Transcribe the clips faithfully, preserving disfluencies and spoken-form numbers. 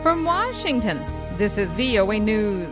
From Washington, this is V O A News.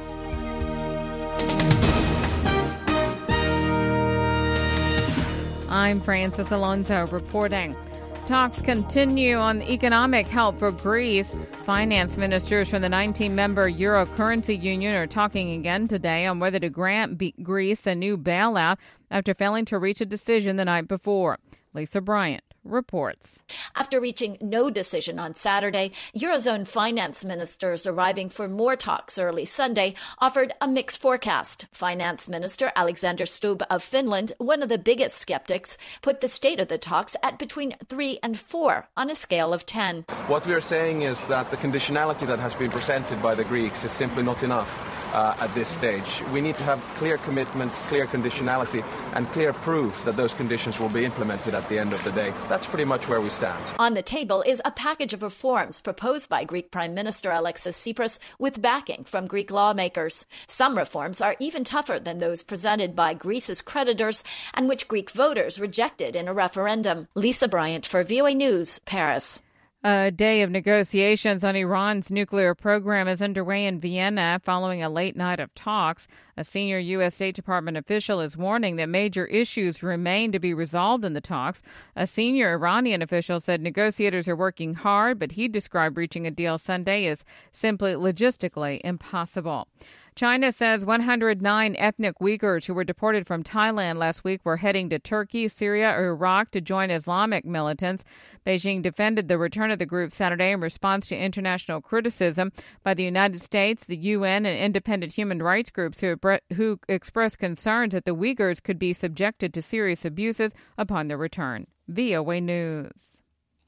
I'm Francis Alonso reporting. Talks continue on economic help for Greece. Finance ministers from the nineteen-member Euro Currency Union are talking again today on whether to grant Greece a new bailout after failing to reach a decision the night before. Lisa Bryant reports. After reaching no decision on Saturday, Eurozone finance ministers arriving for more talks early Sunday offered a mixed forecast. Finance Minister Alexander Stubb of Finland, one of the biggest skeptics, put the state of the talks at between three and four on a scale of ten. What we are saying is that the conditionality that has been presented by the Greeks is simply not enough. Uh, at this stage. We need to have clear commitments, clear conditionality, and clear proof that those conditions will be implemented at the end of the day. That's pretty much where we stand. On the table is a package of reforms proposed by Greek Prime Minister Alexis Tsipras with backing from Greek lawmakers. Some reforms are even tougher than those presented by Greece's creditors and which Greek voters rejected in a referendum. Lisa Bryant for V O A News, Paris. A day of negotiations on Iran's nuclear program is underway in Vienna following a late night of talks. A senior U S. State Department official is warning that major issues remain to be resolved in the talks. A senior Iranian official said negotiators are working hard, but he described reaching a deal Sunday as simply logistically impossible. China says one hundred nine ethnic Uyghurs who were deported from Thailand last week were heading to Turkey, Syria, or Iraq to join Islamic militants. Beijing defended the return of the group Saturday in response to international criticism by the United States, the U N, and independent human rights groups who, who expressed concerns that the Uyghurs could be subjected to serious abuses upon their return. V O A News.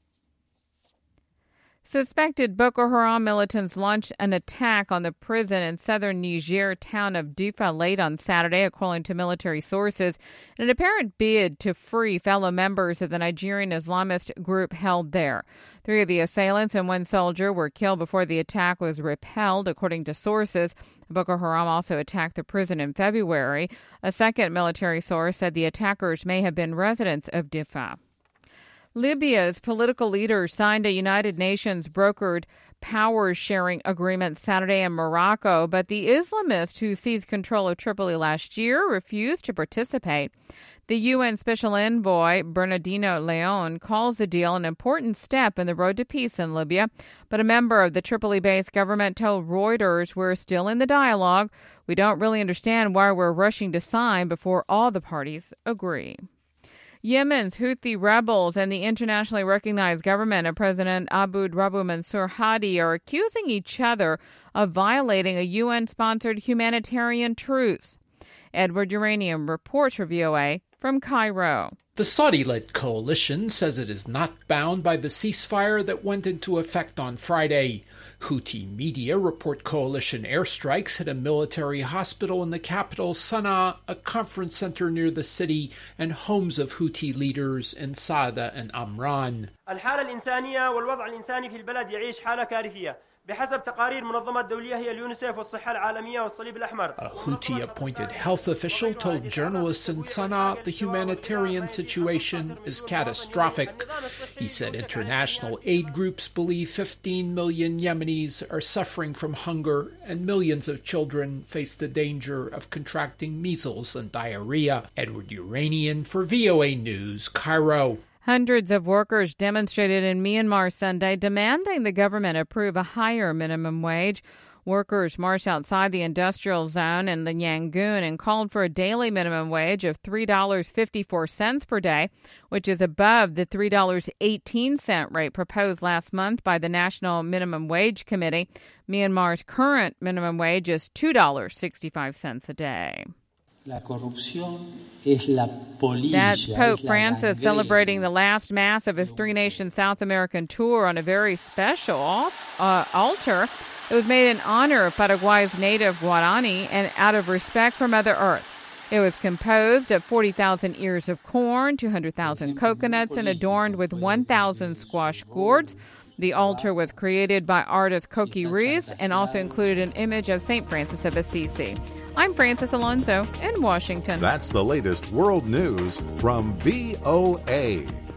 Suspected Boko Haram militants launched an attack on the prison in southern Niger town of Difa late on Saturday, according to military sources, in an apparent bid to free fellow members of the Nigerian Islamist group held there. Three of the assailants and one soldier were killed before the attack was repelled, according to sources. Boko Haram also attacked the prison in February. A second military source said the attackers may have been residents of Difa. Libya's political leaders signed a United Nations brokered power-sharing agreement Saturday in Morocco, but the Islamists who seized control of Tripoli last year refused to participate. The U N Special Envoy Bernardino Leon calls the deal an important step in the road to peace in Libya, but a member of the Tripoli-based government told Reuters, "We're still in the dialogue. We don't really understand why we're rushing to sign before all the parties agree." Yemen's Houthi rebels and the internationally recognized government of President Abd Rabbu Mansur Hadi are accusing each other of violating a U N-sponsored humanitarian truce. Edward Uranium reports for V O A from Cairo. The Saudi-led coalition says it is not bound by the ceasefire that went into effect on Friday. Houthi media report coalition airstrikes hit a military hospital in the capital, Sana'a, a conference center near the city, and homes of Houthi leaders in Saada and Amran. الحالة الإنسانية والوضع الإنساني في البلد يعيش حالة كارثية. بحسب تقارير منظمة دولية هي اليونيسف والصحة العالمية والصليب الأحمر. A Houthi-appointed health official told journalists in Sana'a the humanitarian situation is catastrophic. He said international aid groups believe fifteen million Yemenis are suffering from hunger and millions of children face the danger of contracting measles and diarrhea. Edward Uranian for V O A News, Cairo. Hundreds of workers demonstrated in Myanmar Sunday demanding the government approve a higher minimum wage. Workers marched outside the industrial zone in the Yangon and called for a daily minimum wage of three dollars and fifty-four cents per day, which is above the three dollars and eighteen cents rate proposed last month by the National Minimum Wage Committee. Myanmar's current minimum wage is two dollars and sixty-five cents a day. That's Pope Francis celebrating the last Mass of his three-nation South American tour on a very special uh, altar. It was made in honor of Paraguay's native Guarani and out of respect for Mother Earth. It was composed of forty thousand ears of corn, two hundred thousand coconuts, and adorned with one thousand squash gourds. The altar was created by artist Coqui Rees and also included an image of Saint Francis of Assisi. I'm Francis Alonso in Washington. That's the latest world news from V O A.